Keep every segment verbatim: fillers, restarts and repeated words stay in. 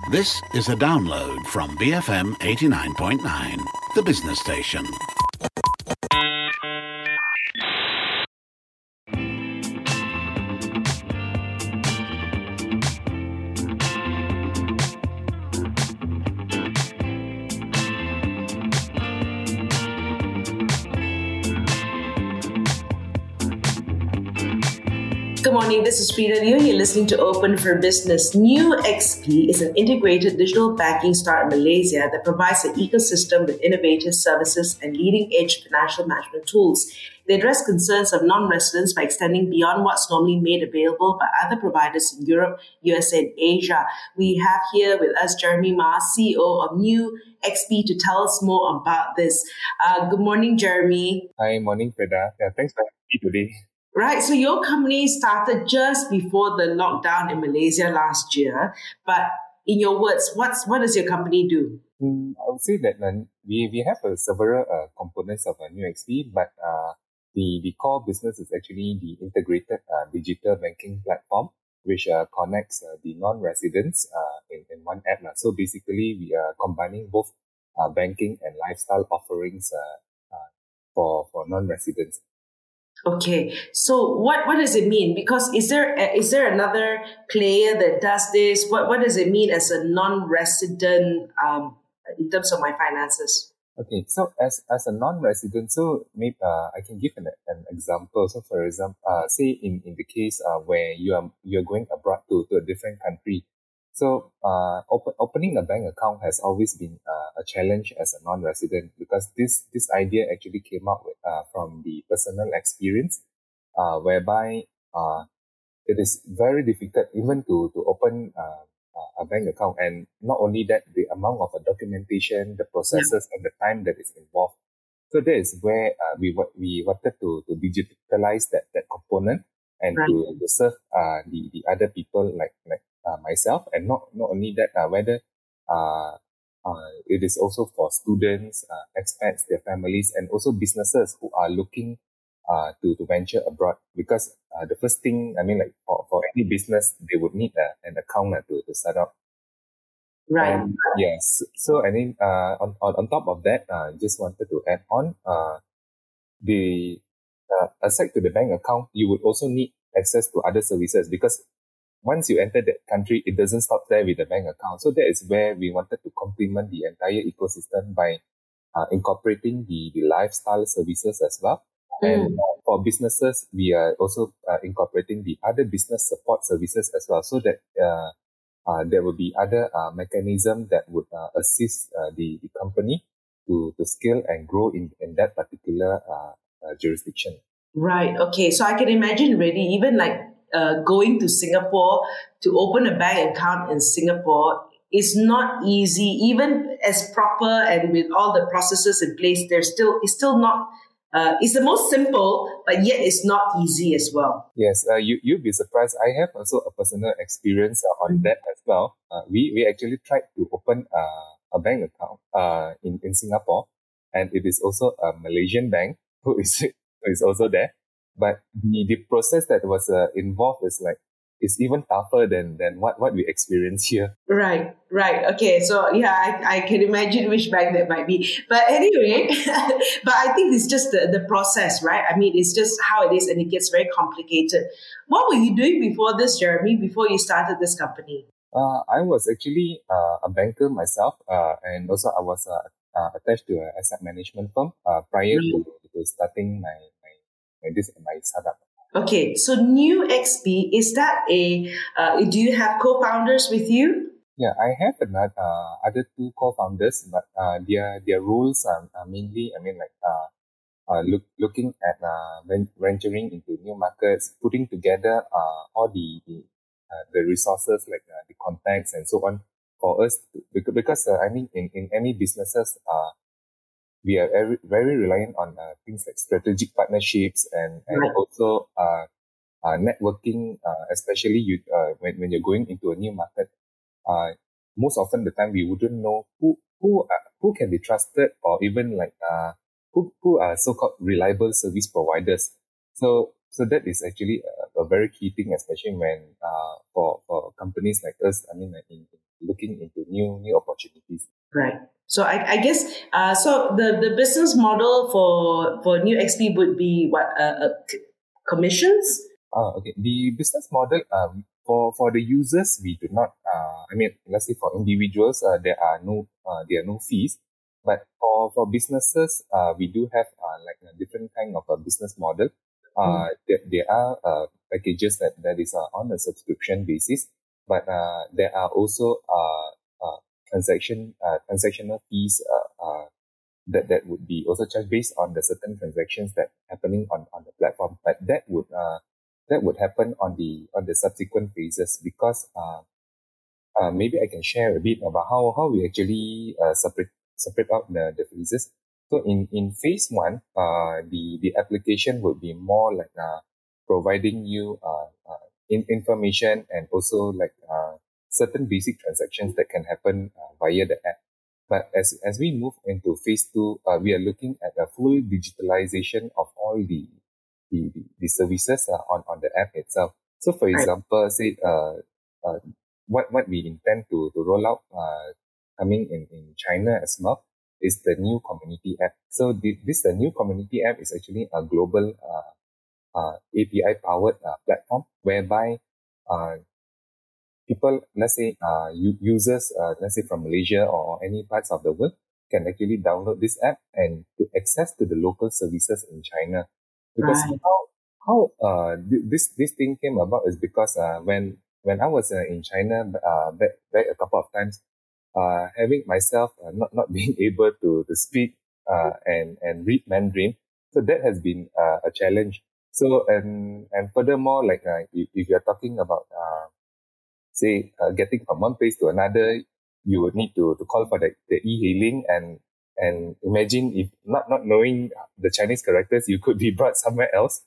This is a download from B F M eighty-nine point nine, the business station. Good morning, this is Frida Liu. You're listening to Open for Business. New X P is an integrated digital banking startup in Malaysia that provides an ecosystem with innovative services and leading-edge financial management tools. They address concerns of non-residents by extending beyond what's normally made available by other providers in Europe, U S A, and Asia. We have here with us Jeremy Ma, C E O of New X P, to tell us more about this. Uh, good morning, Jeremy. Hi, morning, Frida. Yeah, thanks for having me today. Right, so your company started just before the lockdown in Malaysia last year. But in your words, what's what does your company do? Mm, I would say that uh, we we have uh, several uh, components of a New X P, but uh, the the core business is actually the integrated uh, digital banking platform, which uh, connects uh, the non-residents uh, in in one app. Uh. So basically, we are combining both uh, banking and lifestyle offerings uh, uh, for for non-residents. Okay, so what, what does it mean? Because is there a, is there another player that does this? What what does it mean as a non-resident um, in terms of my finances? Okay, so as as a non-resident, so maybe uh, I can give an an example. So for example, uh, say in, in the case uh, where you are you're going abroad to, to a different country. So uh, open, opening a bank account has always been uh, a challenge as a non-resident, because this this idea actually came out with, uh, from the personal experience, uh, whereby uh, it is very difficult even to to open uh, a bank account, and not only that, the amount of uh, documentation, the processes, yeah. and the time that is involved. So that is where uh, we we wanted to to digitalize that that component and right. to, to serve uh, the the other people like like. Uh, myself, and not not only that, uh, whether uh, uh, it is also for students, uh, expats, their families, and also businesses who are looking uh, to, to venture abroad. Because uh, the first thing, I mean, like for, for any business, they would need uh, an account uh, to, to set up. Right. And, yes. So, I mean, uh, on, on, on top of that, I uh, just wanted to add on, uh, the uh, aside to the bank account, you would also need access to other services, because once you enter that country, it doesn't stop there with the bank account. So that is where we wanted to complement the entire ecosystem by uh, incorporating the, the lifestyle services as well. Mm. And uh, for businesses, we are also uh, incorporating the other business support services as well, so that uh, uh, there will be other uh, mechanisms that would uh, assist uh, the, the company to, to scale and grow in, in that particular uh, uh, jurisdiction. Right. Okay. So I can imagine really even like Uh, going to Singapore to open a bank account in Singapore is not easy, even as proper and with all the processes in place. There's still it's still not uh, it's the most simple, but yet it's not easy as well. Yes, uh, you you'll be surprised. I have also a personal experience uh, on mm-hmm. that as well. Uh, we we actually tried to open uh, a bank account uh in in Singapore, and it is also a Malaysian bank who is who is also there. But the, the process that was uh, involved is like, it's even tougher than, than what, what we experience here. Right, right. Okay, so yeah, I, I can imagine which bank that might be. But anyway, but I think it's just the, the process, right? I mean, it's just how it is, and it gets very complicated. What were you doing before this, Jeremy, before you started this company? Uh, I was actually uh, a banker myself, uh, and also I was uh, uh, attached to an asset management firm uh, prior mm. to, to starting my and this is my startup. Okay, so New X P, is that a, uh, do you have co-founders with you? Yeah, I have another, uh, other two co-founders, but uh, their their roles are, are mainly, I mean, like uh, uh, look, looking at uh, venturing into new markets, putting together uh, all the the, uh, the resources, like uh, the contacts and so on, for us, to, because, because uh, I mean, in, in any businesses, uh, we are very, very reliant on uh, things like strategic partnerships and, and right. also uh, uh, networking, uh, especially you, uh, when, when you're going into a new market. Uh, most often the time we wouldn't know who who uh, who can be trusted, or even like uh, who, who are so-called reliable service providers. So So that is actually a, a very key thing, especially when uh, for for companies like us. I mean, like in, in looking into new new opportunities. Right. So I, I guess uh, so the, the business model for for New X P would be what uh, uh, c- commissions. Ah, okay. The business model um for for the users we do not uh I mean let's say for individuals uh, there are no uh, there are no fees, but for for businesses uh we do have uh, like a different kind of a business model. Mm. Uh, there, there are uh packages that that is uh, on a subscription basis, but uh there are also uh uh transaction uh transactional fees uh, uh that that would be also charged based on the certain transactions that happening on on the platform. But that would uh that would happen on the on the subsequent phases, because uh, uh maybe I can share a bit about how how we actually uh separate separate out the the phases. So in in phase one, uh the the application would be more like uh providing you uh, uh in, information, and also like uh certain basic transactions that can happen uh, via the app. But as as we move into phase two, uh, we are looking at a full digitalization of all the the, the, the services uh, on, on the app itself. So for Right. example, say uh, uh, what, what we intend to, to roll out uh, coming in, in China as well is the new community app. So the, this the new community app is actually a global uh, uh, A P I powered uh, platform whereby uh, people, let's say uh, u- users, uh, let's say from Malaysia or any parts of the world, can actually download this app and to access to the local services in China. Because Right. how how uh th- this this thing came about is because uh when when I was uh, in China uh back, back a couple of times, uh having myself uh, not not being able to to speak uh and and read Mandarin, so that has been uh, a challenge. So and and furthermore, like uh, if, if you're talking about uh say uh, getting from one place to another, you would need to, to call for the, the e-hailing, and and imagine if not not knowing the Chinese characters, you could be brought somewhere else.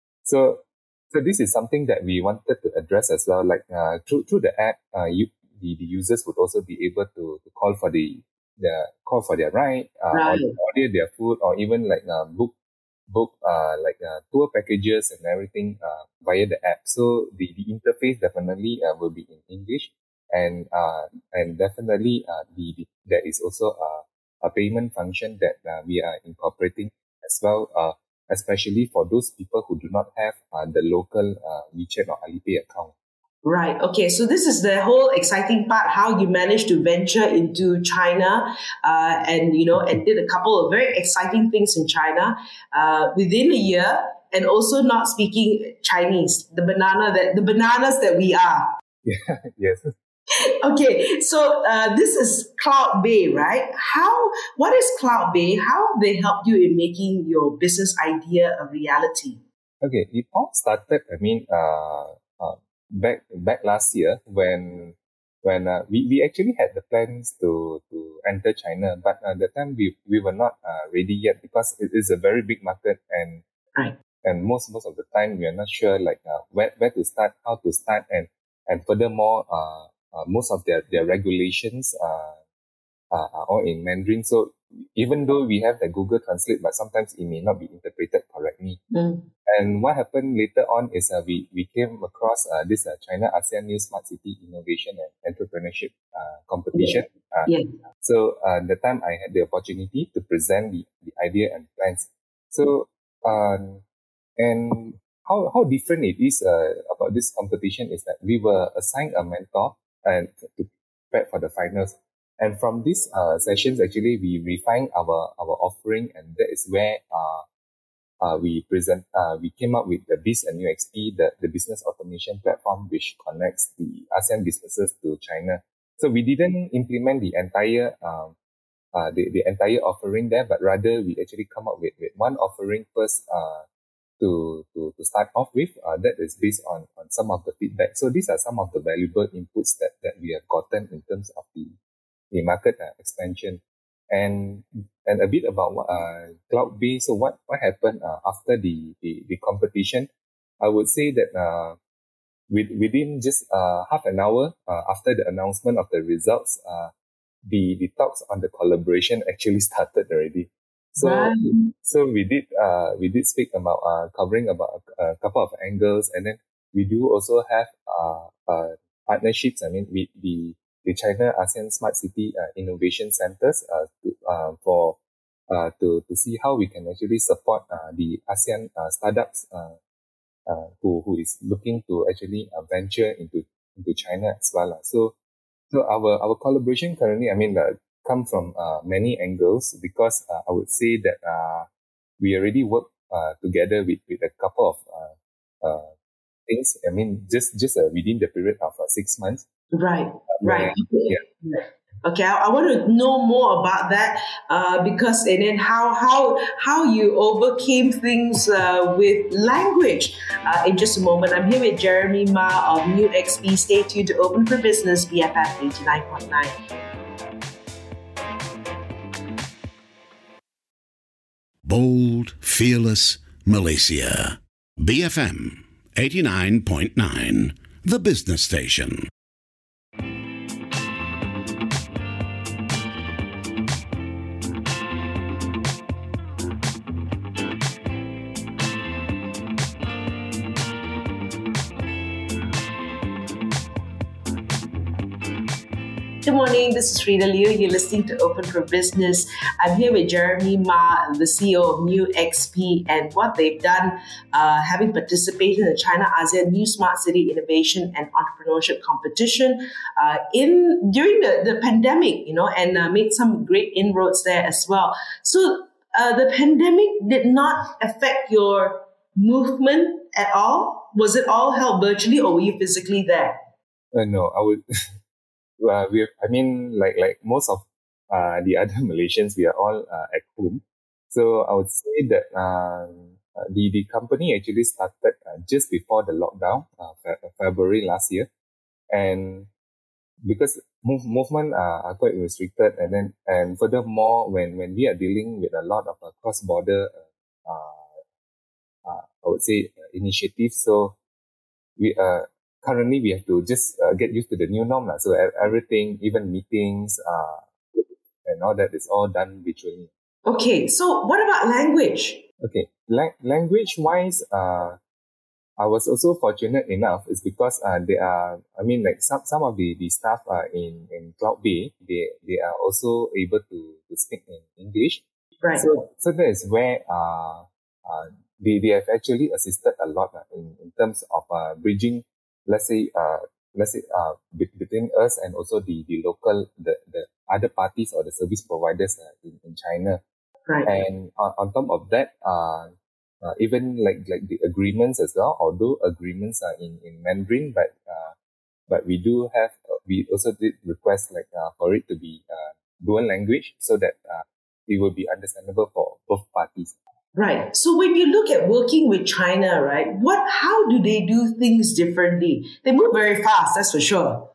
So so this is something that we wanted to address as well. Like uh, through through the app, uh, you the, the users would also be able to, to call for the the call for their ride, uh, or Right. order their food, or even like uh, book book uh, like uh, tour packages and everything uh, via the app. So the, the interface definitely uh, will be in English, and uh, and definitely uh, the, the there is also a, a payment function that uh, we are incorporating as well, uh, especially for those people who do not have uh, the local uh, WeChat or Alipay account. Right. Okay. So this is the whole exciting part, how you managed to venture into China, uh, and, you know, and did a couple of very exciting things in China, uh, within a year, and also not speaking Chinese, the banana that, the bananas that we are. Yeah, yes. Okay. So, uh, this is Cloud Bay, right? How, what is Cloud Bay? How have they helped you in making your business idea a reality? Okay, it all started, I mean, uh, uh, back back last year when when uh, we, we actually had the plans to to enter China, but at the time we, we were not uh, ready yet, because it is a very big market, and Right. and most most of the time we are not sure like uh, where, where to start, how to start, and and furthermore, uh, uh most of their their regulations uh uh, are all in Mandarin. So even though we have the Google Translate, but sometimes it may not be interpreted correctly. Mm. And what happened later on is uh, we, we came across uh, this uh, China ASEAN New Smart City Innovation and Entrepreneurship uh, competition. Uh, Yeah. so uh, the time I had the opportunity to present the, the idea and plans. So um, and how, how different it is uh, about this competition is that we were assigned a mentor and to prepare for the finals. And from these uh, sessions, actually, we refined our, our offering, and that is where uh, uh, we present, uh, we came up with the Biz and U X P, the, the business automation platform, which connects the ASEAN businesses to China. So we didn't implement the entire, um, uh, the, the entire offering there, but rather we actually come up with, with one offering first, uh, to, to, to start off with, uh, that is based on, on some of the feedback. So these are some of the valuable inputs that, that we have gotten in terms of the, the market uh, expansion. And and a bit about uh, Cloud Bay. So what what happened uh, after the, the the competition? I would say that uh, with, within just uh, half an hour uh, after the announcement of the results, uh, the the talks on the collaboration actually started already. So, Right. so we did, uh, we did speak about, uh, covering about a, a couple of angles, and then we do also have, uh, uh, partnerships. I mean, with the, the China ASEAN Smart City, uh, Innovation Centers, uh, to, uh, for, uh, to, to see how we can actually support, uh, the ASEAN, uh, startups, uh, uh, who, who is looking to actually, uh, venture into, into China as well. Uh. So, so our, our collaboration currently, I mean, uh, come from, uh, many angles, because, uh, I would say that, uh, we already work, uh, together with, with a couple of, uh, uh, things. I mean, just, just, uh, within the period of, uh, six months. Right, where- right. Okay. Yeah. Okay, I, I want to know more about that uh, because and then how how how you overcame things uh, with language. Uh, in just a moment, I'm here with Jeremy Ma of New X P. Stay tuned to Open for Business, B F M eighty-nine point nine. Bold, fearless Malaysia. B F M eighty-nine point nine, the business station. Good morning, this is Frida Liu. You're listening to Open for Business. I'm here with Jeremy Ma, the C E O of New X P, and what they've done, uh, having participated in the China ASEAN New Smart City Innovation and Entrepreneurship Competition uh, in during the, the pandemic, you know, and uh, made some great inroads there as well. So uh, the pandemic did not affect your movement at all? Was it all held virtually, or were you physically there? Uh, no, I would. Uh, we, I mean, like like most of uh, the other Malaysians, we are all uh, at home. So I would say that um, uh, the the company actually started uh, just before the lockdown, uh, Fe- February last year, and because move, movement uh, are quite restricted, and then and furthermore, when when we are dealing with a lot of uh, cross border, uh, uh, uh, I would say uh, initiatives, so we uh currently we have to just uh, get used to the new norm. lah. So e- everything, even meetings, uh, and all that is all done virtually. Okay, so what about language? Okay, La- language wise, uh, I was also fortunate enough is because uh, they are, I mean, like some, some of the, the staff uh, in, in Cloud Bay, they, they are also able to, to speak in English. Right. So, so that is where, uh, uh, they, they have actually assisted a lot uh, in, in terms of, uh, bridging, let's say, uh, let's say, uh, be- between us and also the, the local, the, the other parties or the service providers uh, in, in China. Right. And uh, on top of that, uh, uh, even like, like the agreements as well, although agreements are in, in Mandarin, but, uh, but we do have, uh, we also did request like, uh, for it to be, uh, dual language so that, uh, it will be understandable for both parties. Right. So when you look at working with China, right, what, how do they do things differently? They move very fast, that's for sure.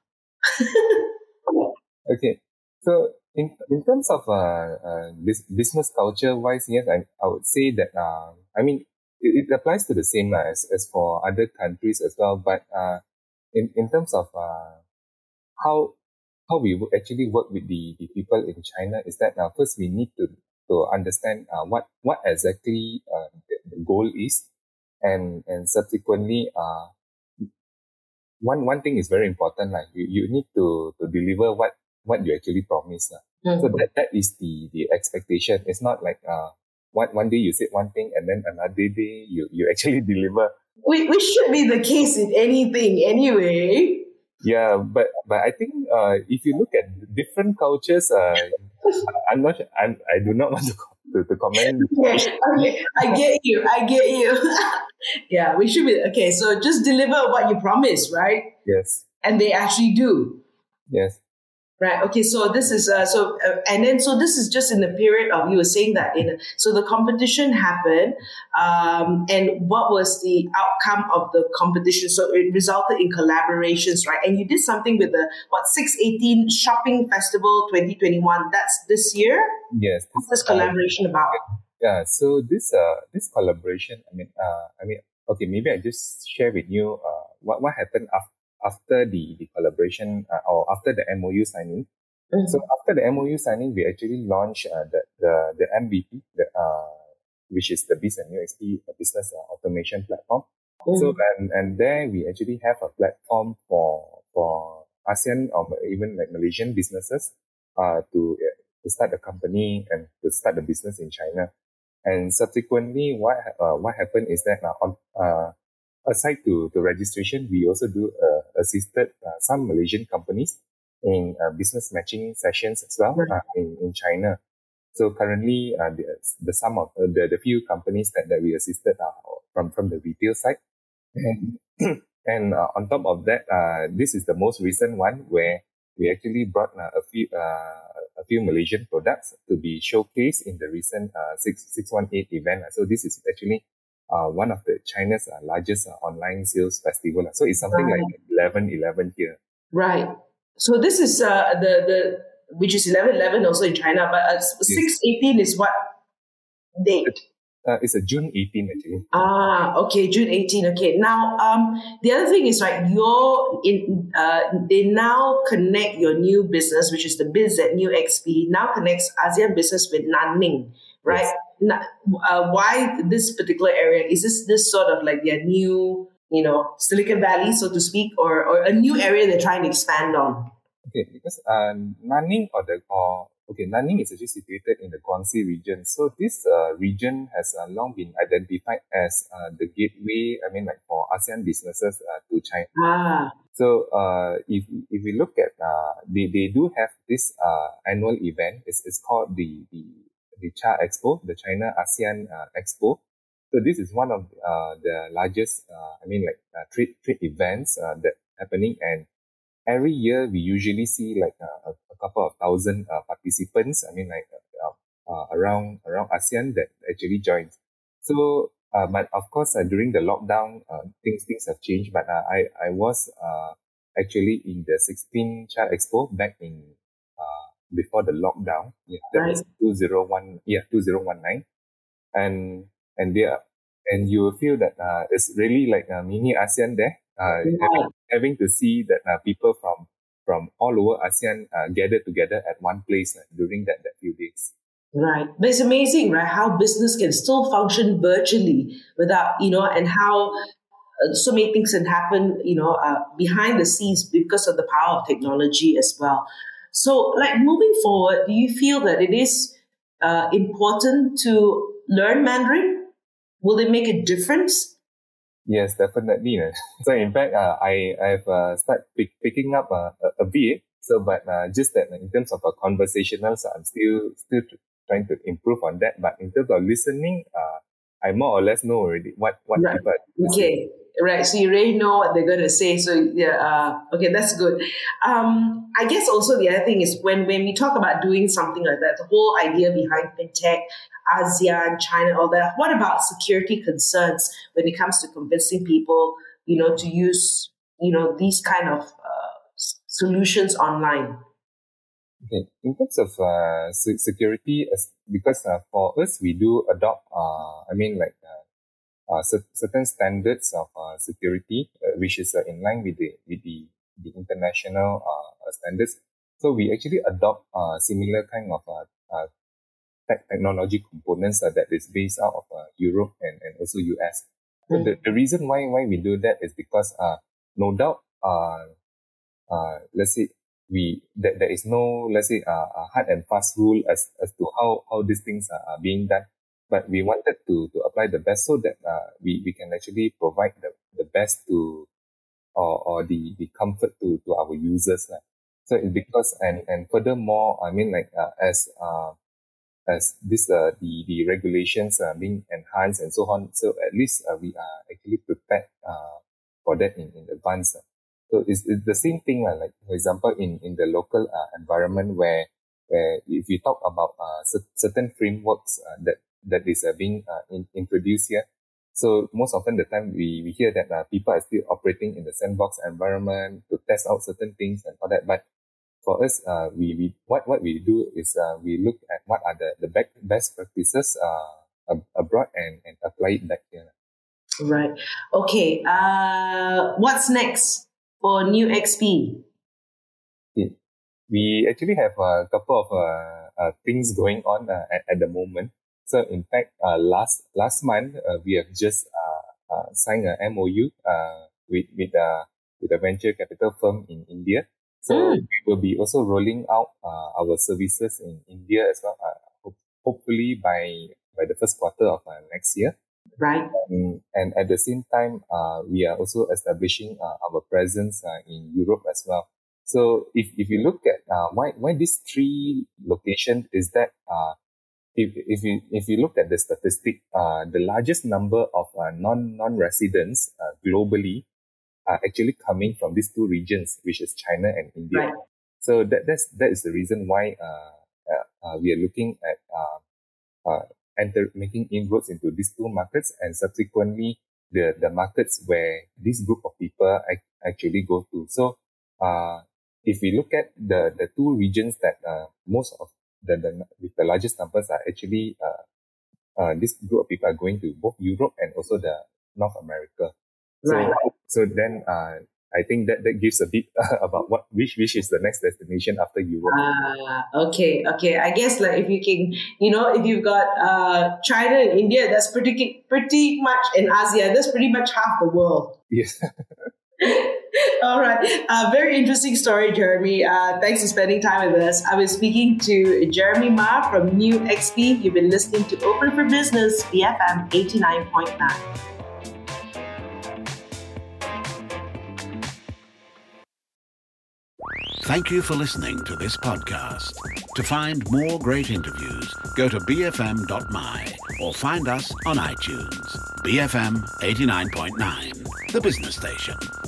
Okay. So in in terms of uh, uh this business culture wise, yes, I, I would say that uh, I mean it, it applies to the same uh, as as for other countries as well. But uh, in in terms of uh how how we would actually work with the, the people in China is that uh, first we need to to understand uh, what what exactly uh, the, the goal is, and and subsequently uh one one thing is very important, like you, you need to to deliver what what you actually promised. Uh. So Mhm. that that is the the expectation. It's not like uh one one day you said one thing and then another day you, you actually deliver. We, we should be the case in anything anyway. Yeah, but but I think uh if you look at different cultures, uh I'm not sure, I'm, I do not want to co- to, to comment. Yes, okay, I get you, I get you. Yeah, we should be, okay, so just deliver what you promise, right? Yes, And they actually do. yes. Right. Okay. So this is uh, so, uh, and then so this is just in the period of you were saying that in so the competition happened, um, and what was the outcome of the competition? So it resulted in collaborations, right? And you did something with the what six eighteen Shopping Festival twenty twenty-one. That's this year. Yes. What's this uh, collaboration about? Yeah, so this uh this collaboration, I mean, uh, I mean, okay, maybe I just share with you uh what what happened af- after the the collaboration uh, or after the M O U signing. Mm-hmm. So after the M O U signing, we actually launched uh, the, the, the M V P, the, uh, which is the Biz and New X P business uh, automation platform. Mm-hmm. So, and, and there we actually have a platform for, for ASEAN or even like Malaysian businesses, uh, to, uh, to start a company and to start a business in China. And subsequently, what, uh, what happened is that, uh, on, uh, aside to, to registration, we also do, uh, assisted, uh, some Malaysian companies in uh, business matching sessions as well, uh, in, in China. So currently, uh, the, the sum of uh, the, the few companies that, that we assisted are from, from the retail side. And, and uh, on top of that, uh, this is the most recent one where we actually brought uh, a few, uh, a few Malaysian products to be showcased in the recent, uh, six, six one eight event. So this is actually, uh, one of the China's uh, largest uh, online sales festival. So it's something right. like eleven eleven here. Right. So this is, uh, the, the, which is eleven eleven also in China, but uh, six eighteen is what date? Uh, it's a June eighteenth actually. Ah, okay, June eighteenth. Okay. Now, um, the other thing is, right, you're in, uh, they now connect your new business, which is the Biz at New X P, now connects ASEAN business with Nanning, right? Yes. Now, uh, why this particular area? Is this, this sort of like their new, you know, Silicon Valley, so to speak, or, or a new area they're trying to expand on? Okay, because uh, Nanning or the or okay, Nanning is actually situated in the Guangxi region. So this uh, region has uh, long been identified as uh, the gateway. I mean, like for ASEAN businesses uh, to China. Ah. So uh, if if we look at uh, they they do have this uh, annual event. It's it's called the the the C H A Expo, the China ASEAN uh, Expo. So this is one of uh, the largest. Uh, I mean, like uh, trade trade events uh, that happening and. Every year, we usually see like uh, a, a couple of thousand uh, participants. I mean, like uh, uh, around around ASEAN that actually joins. So, uh, but of course, uh, during the lockdown, uh, things things have changed. But uh, I I was uh, actually in the sixteenth C H A Expo back in uh, before the lockdown. Yeah, that right. was two zero one. Yeah, two zero one nine, and and there and you will feel that uh, it's really like a mini ASEAN there. Uh, yeah. having, having to see that uh, people from from all over ASEAN uh, gathered together at one place uh, during that, that few days. Right. But it's amazing, right, how business can still function virtually without, you know, and how uh, so many things can happen, you know, uh, behind the scenes because of the power of technology as well. So, like, moving forward, do you feel that it is uh, important to learn Mandarin? Will it make a difference? Yes, definitely. So in fact, uh, I I've uh, started pick, picking up uh, a, a bit. So, but uh, just that in terms of a conversational, so I'm still still trying to improve on that. But in terms of listening, uh, I more or less know already what what right. people. Okay, right. So you already know what they're going to say. So yeah, uh, okay, that's good. Um, I guess also the other thing is when when we talk about doing something like that, the whole idea behind fintech, ASEAN, China, all that. What about security concerns when it comes to convincing people, you know, to use, you know, these kind of uh, solutions online? Okay, in terms of uh, security, because uh, for us we do adopt, uh, I mean, like uh, uh, certain standards of uh, security, uh, which is uh, in line with the with the the international uh, standards. So we actually adopt uh, similar kind of uh, uh, technology components uh, that is based out of uh, Europe and, and also U S. So mm. the, the reason why why we do that is because uh no doubt uh uh let's say we that there is no let's say uh, a hard and fast rule as as to how how these things are, are being done, but we wanted to to apply the best so that uh we we can actually provide the the best to or or the the comfort to to our users. Uh. So it's because and and furthermore, I mean like uh, as uh as this uh, the the regulations are being enhanced and so on. So at least uh, we are actually prepared uh, for that in, in advance. So it's, it's the same thing uh, like for example in, in the local uh, environment where where if you talk about uh, c- certain frameworks uh, that that is uh, being uh, in, introduced here. So most often the time we, we hear that uh, people are still operating in the sandbox environment to test out certain things and all that. But for us, uh, we, we what, what we do is uh, we look at what are the, the back, best practices uh, ab- abroad and, and apply it back here. Right. Okay. Uh, what's next for New X P? Okay. we actually have a couple of uh, uh, things going on uh, at, at the moment. So in fact, uh, last last month uh, we have just uh, uh, signed a M O U uh, with with uh, with a venture capital firm in India. So mm. we will be also rolling out uh, our services in India as well. Uh, ho- hopefully by by the first quarter of uh, next year. Right. Um, and at the same time, uh, we are also establishing uh, our presence uh, in Europe as well. So if, if you look at uh, why why these three locations is that uh, if if you if you look at the statistic, uh, the largest number of uh, non non residents uh, globally are actually coming from these two regions, which is China and India. Right. So that that's that is the reason why uh, uh, uh, we are looking at uh, uh, enter making inroads into these two markets, and subsequently the the markets where this group of people ac- actually go to. So uh, if we look at the the two regions that uh, most of the, the with the largest numbers are actually uh, uh, this group of people are going to both Europe and also the North America. Right. So so then uh, I think that, that gives a bit about what which which is the next destination after Europe. Ah, okay, okay. I guess like if you can, you know, if you've got uh, China and India, that's pretty pretty much in Asia. That's pretty much half the world. Yes. All right. Uh, very interesting story, Jeremy. Uh, thanks for spending time with us. I was speaking to Jeremy Ma from New X P. You've been listening to Open for Business, B F M eighty-nine point nine. Thank you for listening to this podcast. To find more great interviews, go to b f m dot m y or find us on iTunes. B F M eighty-nine point nine, the business station.